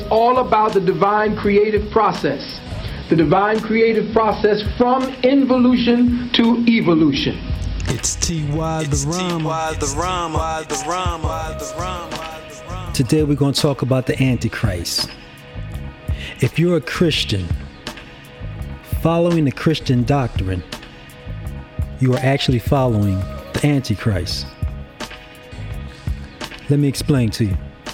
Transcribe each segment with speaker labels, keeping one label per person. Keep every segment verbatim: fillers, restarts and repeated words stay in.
Speaker 1: all about the divine creative process. The divine creative process from involution to evolution.
Speaker 2: It's T Y the Rama, the Rama, the Rama, the Rama.
Speaker 3: Today we're going to talk about the Antichrist. If you're a Christian, following the Christian doctrine, you are actually following the Antichrist. Let me explain to you.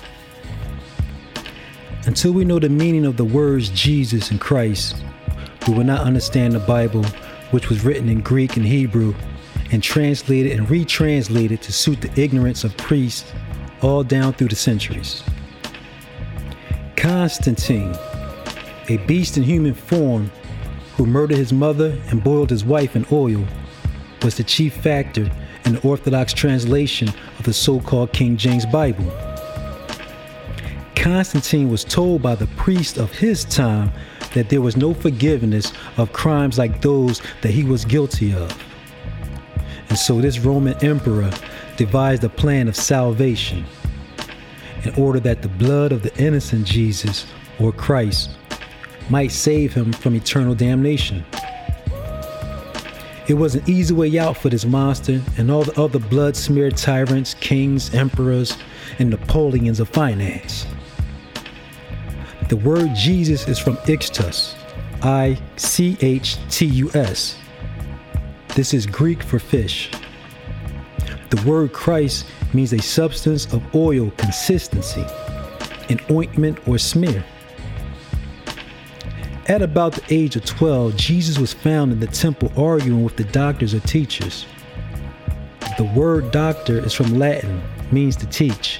Speaker 3: Until we know the meaning of the words Jesus and Christ, we will not understand the Bible, which was written in Greek and Hebrew and translated and retranslated to suit the ignorance of priests all down through the centuries. Constantine, a beast in human form who murdered his mother and boiled his wife in oil, was the chief factor in the Orthodox translation of the so-called King James Bible. Constantine was told by the priest of his time that there was no forgiveness of crimes like those that he was guilty of. And so this Roman emperor devised a plan of salvation in order that the blood of the innocent Jesus or Christ might save him from eternal damnation. It was an easy way out for this monster and all the other blood-smeared tyrants, kings, emperors, and Napoleons of finance. The word Jesus is from Ichthus, I C H T U S. This is Greek for fish. The word Christ means a substance of oil consistency, an ointment or smear. At about the age of twelve, Jesus was found in the temple arguing with the doctors or teachers. The word doctor is from Latin, means to teach.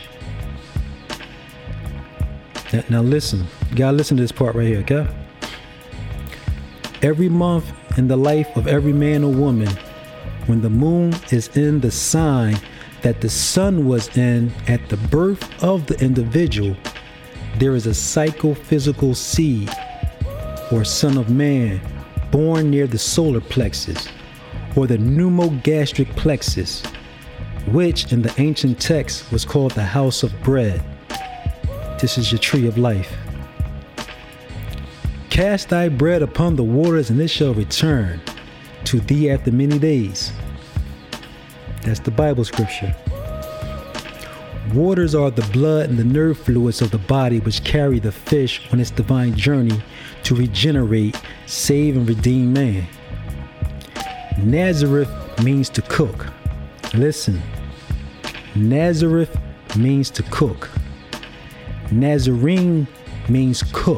Speaker 3: Now, now listen, you gotta listen to this part right here, okay? Every month in the life of every man or woman, when the moon is in the sign that the sun was in at the birth of the individual, there is a psychophysical seed or son of man born near the solar plexus or the pneumogastric plexus, which in the ancient text was called the house of bread. This is your tree of life. Cast thy bread upon the waters, and it shall return to thee after many days. That's the Bible scripture. Waters are the blood and the nerve fluids of the body which carry the fish on its divine journey to regenerate, save, and redeem man. Nazareth means to cook. Listen. Nazareth means to cook. Nazarene means cook.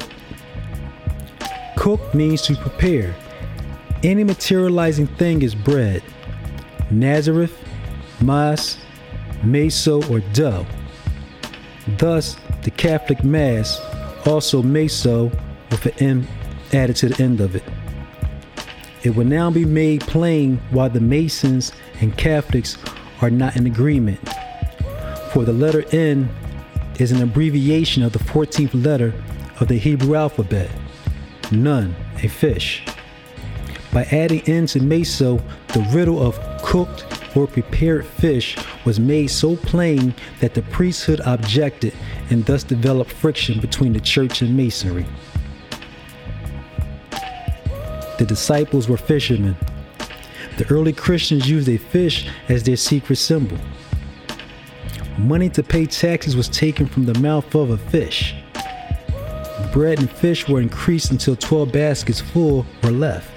Speaker 3: Cook means to prepare. Any materializing thing is bread. Nazareth, mas, meso, or dough. Thus, the Catholic Mass, also meso, with an M added to the end of it. It will now be made plain why the Masons and Catholics are not in agreement. For the letter N is an abbreviation of the fourteenth letter of the Hebrew alphabet, nun, a fish. By adding N to meso, the riddle of cooked or prepared fish was made so plain that the priesthood objected and thus developed friction between the church and Masonry. The disciples were fishermen. The early Christians used a fish as their secret symbol. Money to pay taxes was taken from the mouth of a fish. Bread and fish were increased until twelve baskets full were left.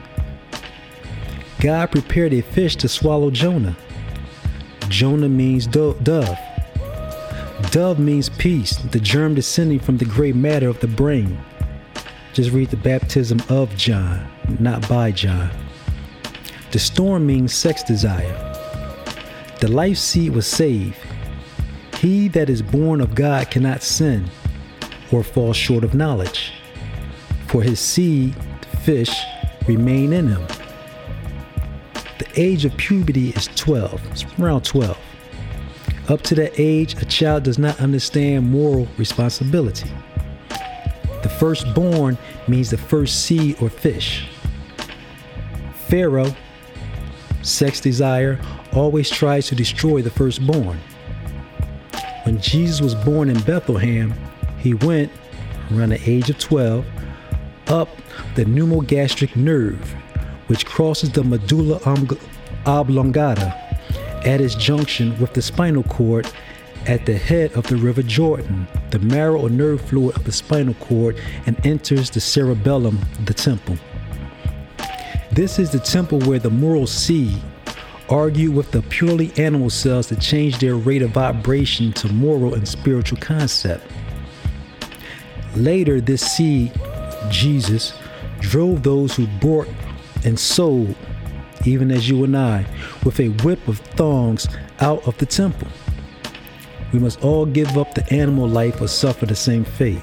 Speaker 3: God prepared a fish to swallow Jonah. Jonah means do- dove. Dove means peace, the germ descending from the gray matter of the brain. Just read the baptism of John, not by John. The storm means sex desire. The life seed was saved. He that is born of God cannot sin or fall short of knowledge, for his seed, fish, remain in him. The age of puberty is twelve, it's around twelve. Up to that age, a child does not understand moral responsibility. The firstborn means the first seed or fish. Pharaoh, sex desire, always tries to destroy the firstborn. When Jesus was born in Bethlehem, he went around the age of twelve, up the pneumogastric nerve, which crosses the medulla oblongata at its junction with the spinal cord at the head of the River Jordan, the marrow or nerve fluid of the spinal cord, and enters the cerebellum, the temple. This is the temple where the moral seed argue with the purely animal cells to change their rate of vibration to moral and spiritual concept. Later, this seed, Jesus, drove those who bought and sold, even as you and I, with a whip of thongs out of the temple. We must all give up the animal life or suffer the same fate.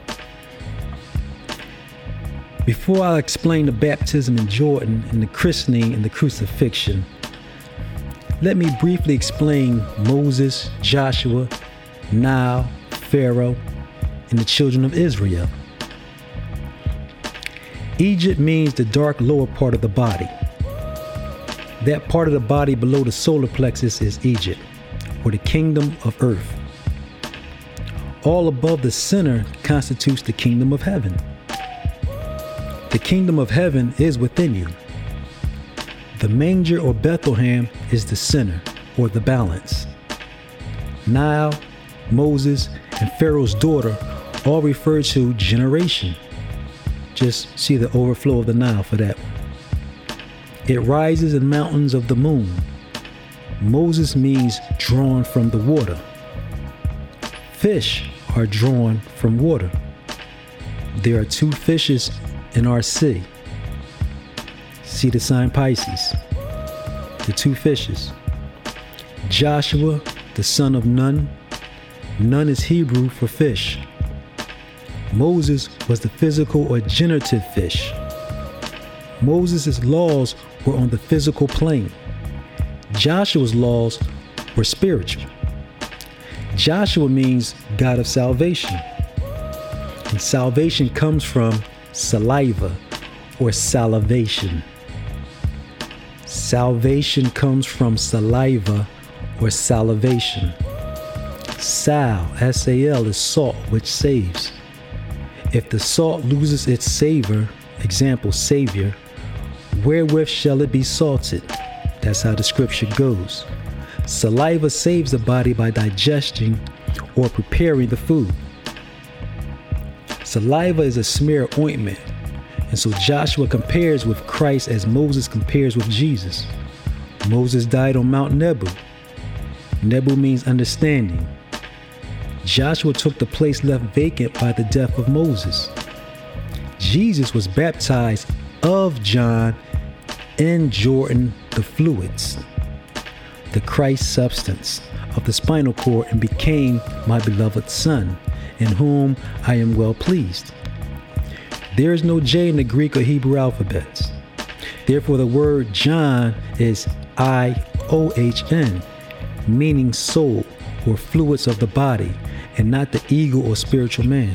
Speaker 3: Before I explain the baptism in Jordan and the christening and the crucifixion, let me briefly explain Moses, Joshua, Nile, Pharaoh, and the children of Israel. Egypt means the dark lower part of the body. That part of the body below the solar plexus is Egypt, or the kingdom of earth. All above the center constitutes the kingdom of heaven. The kingdom of heaven is within you. The manger or Bethlehem is the center, or the balance. Nile, Moses, and Pharaoh's daughter all refer to generation. Just see the overflow of the Nile for that one. It rises in mountains of the moon. Moses means drawn from the water. Fish are drawn from water. There are two fishes in our sea. See the sign Pisces. The two fishes. Joshua, the son of Nun. Nun is Hebrew for fish. Moses was the physical or generative fish. Moses' laws were on the physical plane. Joshua's laws were spiritual. Joshua means God of salvation. And salvation comes from saliva or salivation. Salvation comes from saliva or salivation. Sal, S A L, is salt, which saves. If the salt loses its savor, example, savior, wherewith shall it be salted? That's how the scripture goes. Saliva saves the body by digesting or preparing the food. Saliva is a smear ointment, and so Joshua compares with Christ as Moses compares with Jesus. Moses died on Mount Nebo. Nebo means understanding. Joshua took the place left vacant by the death of Moses. Jesus was baptized of John in Jordan, the fluids, the Christ substance of the spinal cord, and became my beloved Son, in whom I am well pleased. There is no J in the Greek or Hebrew alphabets. Therefore, the word John is I O H N, meaning soul or fluids of the body, and not the ego or spiritual man.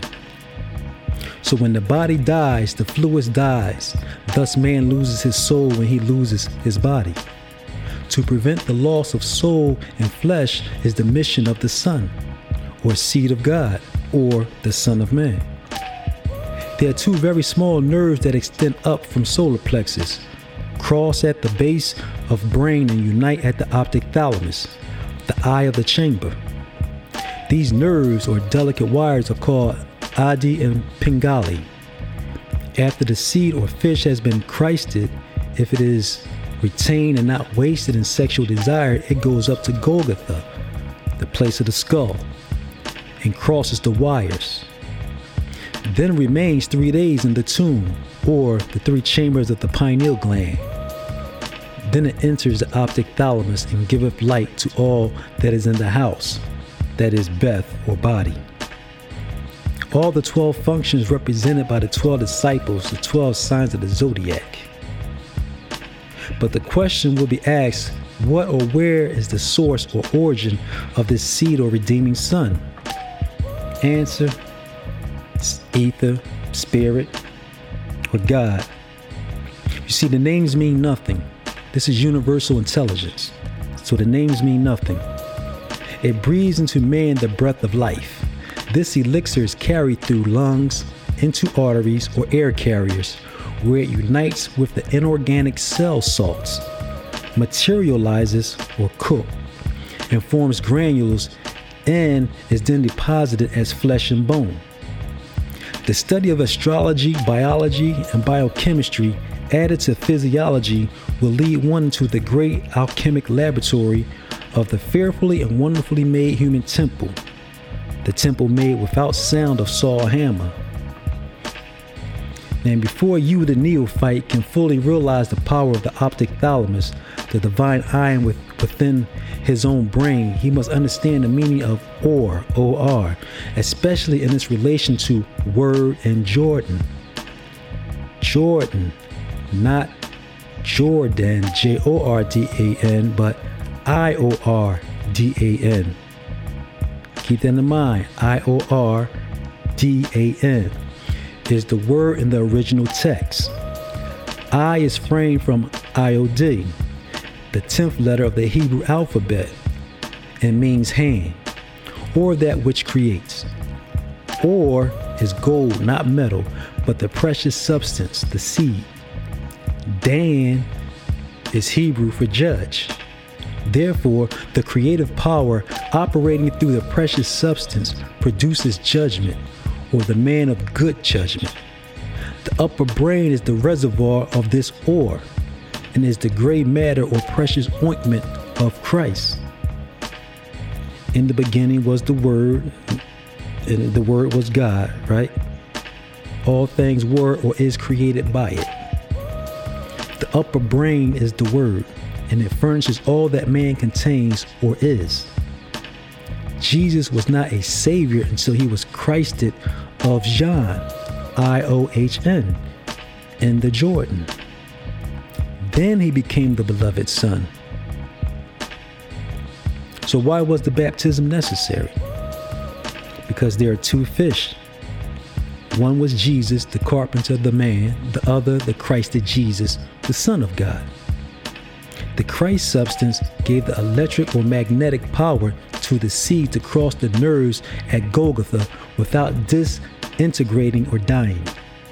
Speaker 3: So when the body dies, the fluids dies. Thus man loses his soul when he loses his body. To prevent the loss of soul and flesh is the mission of the Son, or seed of God, or the Son of Man. There are two very small nerves that extend up from solar plexus, cross at the base of brain, and unite at the optic thalamus, the eye of the chamber. These nerves or delicate wires are called Adi and Pingali. After the seed or fish has been Christed, if it is retained and not wasted in sexual desire, it goes up to Golgotha, the place of the skull, and crosses the wires. Then remains three days in the tomb, or the three chambers of the pineal gland. Then it enters the optic thalamus and giveth light to all that is in the house, that is Beth or body. All the twelve functions represented by the twelve disciples, the twelve signs of the zodiac. But the question will be asked, what or where is the source or origin of this seed or redeeming Son? Answer, ether, spirit, or God. You see, the names mean nothing. This is universal intelligence. So the names mean nothing. It breathes into man the breath of life. This elixir is carried through lungs, into arteries or air carriers, where it unites with the inorganic cell salts, materializes or cooked, and forms granules and is then deposited as flesh and bone. The study of astrology, biology, and biochemistry added to physiology will lead one into the great alchemic laboratory of the fearfully and wonderfully made human temple, the temple made without sound of saw or hammer. And before you, the neophyte, can fully realize the power of the optic thalamus, the divine eye within his own brain, he must understand the meaning of or, O R, especially in its relation to word and Jordan. Jordan, not Jordan, J O R D A N, but I O R D A N. Keep that in mind, I O R D A N. Is the word in the original text. I is framed from I O D, the tenth letter of the Hebrew alphabet, and means hand, or that which creates. Or is gold, not metal, but the precious substance, the seed. Dan is Hebrew for judge. Therefore, the creative power operating through the precious substance produces judgment, or the man of good judgment. The upper brain is the reservoir of this ore, and is the gray matter or precious ointment of Christ. In the beginning was the Word, and the Word was God, right? All things were or is created by it. The upper brain is the Word, and it furnishes all that man contains or is. Jesus was not a savior until he was Christed of John, I O H N, in the Jordan. Then he became the beloved Son. So why was the baptism necessary? Because there are two fish. One was Jesus, the carpenter, the man. The other, the Christed Jesus, the Son of God. The Christ substance gave the electric or magnetic power to the seed to cross the nerves at Golgotha without disintegrating or dying.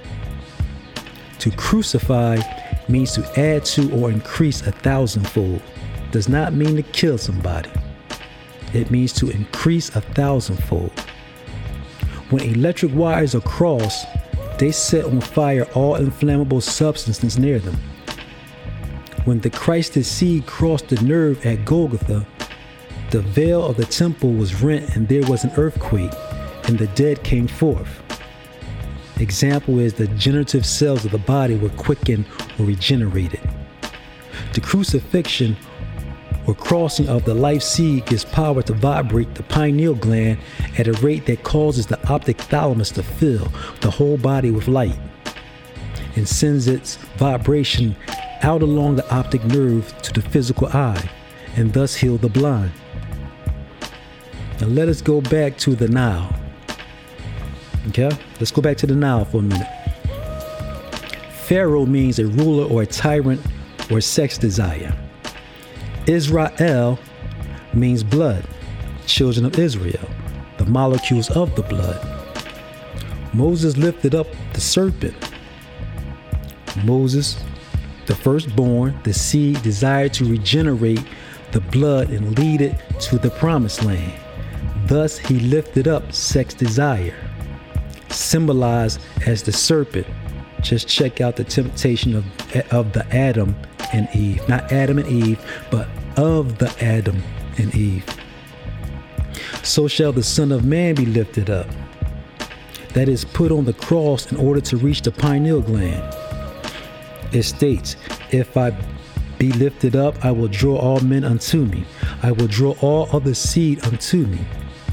Speaker 3: To crucify means to add to or increase a thousandfold. Does not mean to kill somebody. It means to increase a thousandfold. When electric wires are crossed, they set on fire all inflammable substances near them. When the Christed seed crossed the nerve at Golgotha, the veil of the temple was rent and there was an earthquake, and the dead came forth. Example is the generative cells of the body were quickened or regenerated. The crucifixion or crossing of the life seed gives power to vibrate the pineal gland at a rate that causes the optic thalamus to fill the whole body with light, and sends its vibration out along the optic nerve to the physical eye, and thus heal the blind. Now let us go back to the Nile. Okay, let's go back to the Nile for a minute. Pharaoh means a ruler or a tyrant or sex desire. Israel means blood, children of Israel, the molecules of the blood. Moses lifted up the serpent. Moses, the firstborn, the seed, desired to regenerate the blood and lead it to the promised land. Thus he lifted up sex desire, symbolized as the serpent. Just check out the temptation of, of the Adam and Eve. Not Adam and Eve, but of the Adam and Eve. So shall the Son of Man be lifted up, that is put on the cross in order to reach the pineal gland. It states, if I be lifted up, I will draw all men unto me. I will draw all other seed unto me.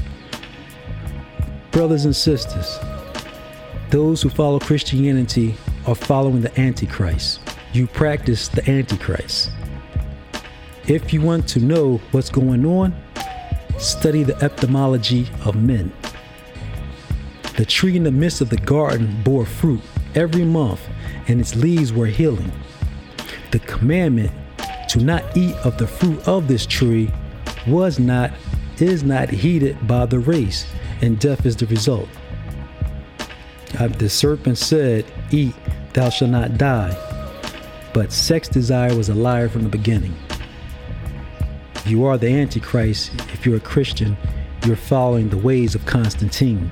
Speaker 3: Brothers and sisters, those who follow Christianity are following the Antichrist. You practice the Antichrist. If you want to know what's going on, study the etymology of men. The tree in the midst of the garden bore fruit every month, and its leaves were healing. The commandment to not eat of the fruit of this tree was not, is not heeded by the race, and death is the result. Uh, the serpent said, "Eat, thou shalt not die." But sex desire was a liar from the beginning. You are the Antichrist. If you're a Christian, you're following the ways of Constantine.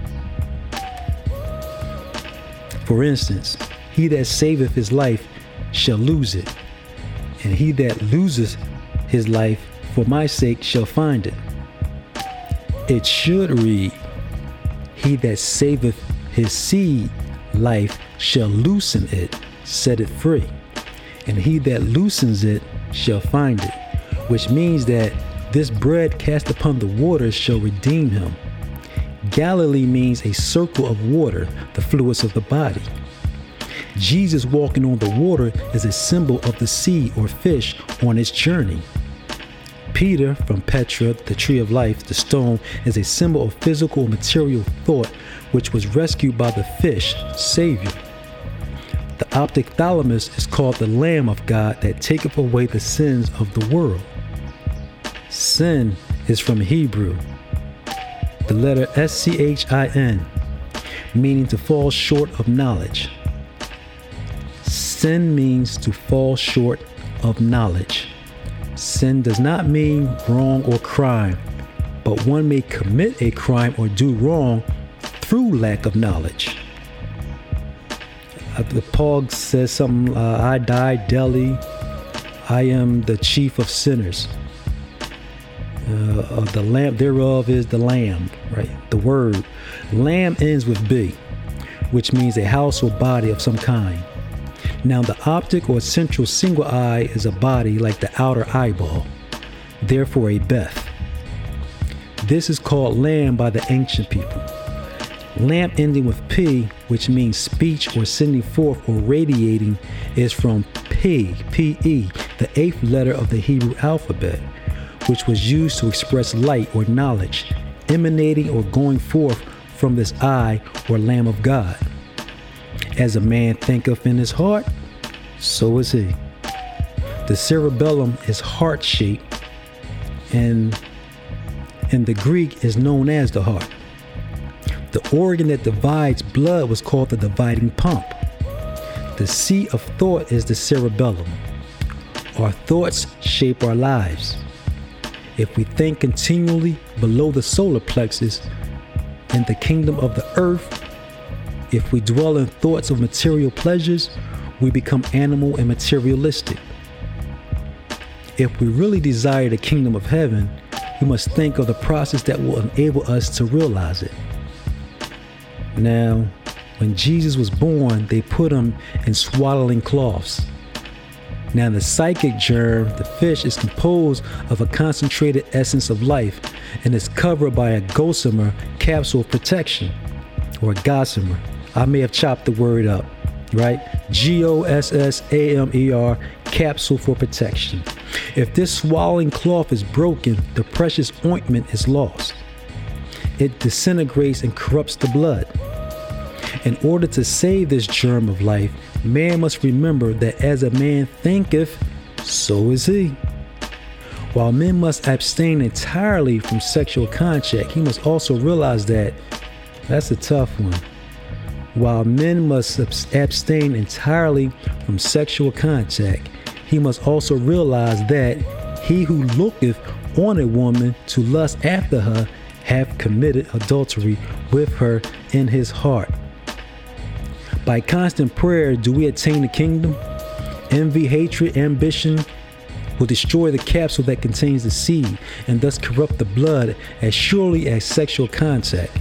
Speaker 3: For instance, he that saveth his life shall lose it, and he that loseth his life for my sake shall find it. It should read, he that saveth his seed life shall loosen it, set it free, and he that loosens it shall find it, which means that this bread cast upon the waters shall redeem him. Galilee means a circle of water, the fluids of the body. Jesus walking on the water is a symbol of the sea or fish on its journey. Peter from Petra, the tree of life, the stone, is a symbol of physical or material thought which was rescued by the fish, Savior. The optic thalamus is called the Lamb of God that taketh away the sins of the world. Sin is from Hebrew, the letter S C H I N, meaning to fall short of knowledge. Sin means to fall short of knowledge. Sin does not mean wrong or crime, but one may commit a crime or do wrong through lack of knowledge. Uh, the Paul says something, uh, I died daily, I am the chief of sinners. Uh, uh, the lamp thereof is the lamb, right? The word. Lamb ends with B, which means a house or body of some kind. Now, the optic or central single eye is a body like the outer eyeball, therefore a Beth. This is called lamb by the ancient people. Lamp ending with P, which means speech or sending forth or radiating, is from P, P E, the eighth letter of the Hebrew alphabet, which was used to express light or knowledge, emanating or going forth from this eye or Lamb of God. As a man thinketh in his heart, so is he. The cerebellum is heart-shaped, and in the Greek is known as the heart. The organ that divides blood was called the dividing pump. The seat of thought is the cerebellum. Our thoughts shape our lives. If we think continually below the solar plexus in the kingdom of the earth, if we dwell in thoughts of material pleasures, we become animal and materialistic. If we really desire the kingdom of heaven, we must think of the process that will enable us to realize it. Now, when Jesus was born, they put him in swaddling cloths. Now, the psychic germ, the fish, is composed of a concentrated essence of life and is covered by a gossamer capsule of protection, or a gossamer. I may have chopped the word up, right? G O S S A M E R, capsule for protection. If this swaddling cloth is broken, the precious ointment is lost. It disintegrates and corrupts the blood. In order to save this germ of life, man must remember that as a man thinketh, so is he. While men must abstain entirely from sexual contact, he must also realize that, that's a tough one. While men must abstain entirely from sexual contact, he must also realize that he who looketh on a woman to lust after her hath committed adultery with her in his heart. By constant prayer do we attain the kingdom. Envy, hatred, ambition will destroy the capsule that contains the seed and thus corrupt the blood as surely as sexual contact.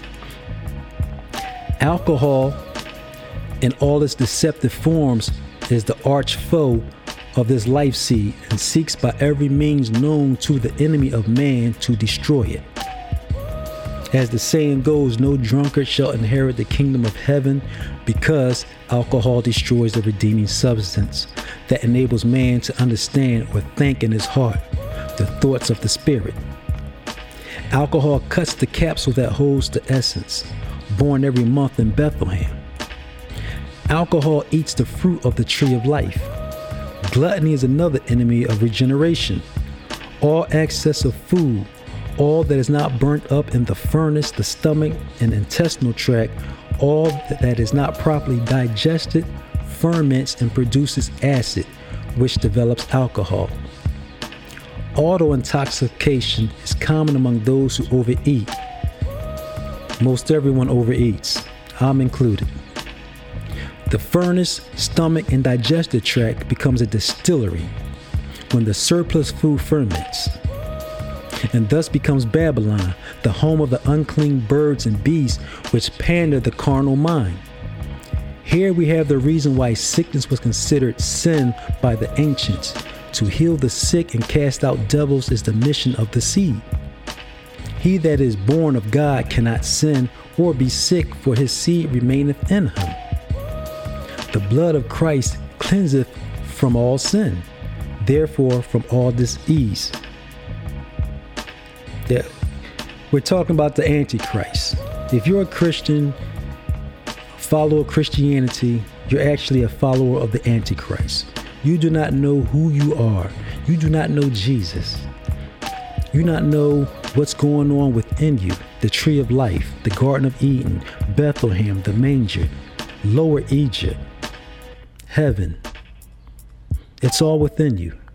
Speaker 3: Alcohol, in all its deceptive forms, is the arch foe of this life seed and seeks by every means known to the enemy of man to destroy it. As the saying goes, no drunkard shall inherit the kingdom of heaven, because alcohol destroys the redeeming substance that enables man to understand or think in his heart the thoughts of the spirit. Alcohol cuts the capsule that holds the essence, born every month in Bethlehem. Alcohol eats the fruit of the tree of life. Gluttony is another enemy of regeneration. All excess of food, All that is not burnt up in the furnace, the stomach, and intestinal tract, all that is not properly digested, ferments and produces acid, which develops alcohol. Auto intoxication is common among those who overeat. Most everyone overeats, I'm included. The furnace, stomach, and digestive tract becomes a distillery when the surplus food ferments, and thus becomes Babylon, the home of the unclean birds and beasts which pander the carnal mind. Here we have the reason why sickness was considered sin by the ancients. To heal the sick and cast out devils is the mission of the seed. He that is born of God cannot sin or be sick, for his seed remaineth in him. The blood of Christ cleanseth from all sin, therefore from all disease. Yeah, we're talking about the Antichrist. If you're a Christian, follower of Christianity, you're actually a follower of the Antichrist. You do not know who you are. You do not know Jesus. You do not know what's going on within you. The tree of life, the Garden of Eden, Bethlehem, the manger, Lower Egypt, heaven. It's all within you.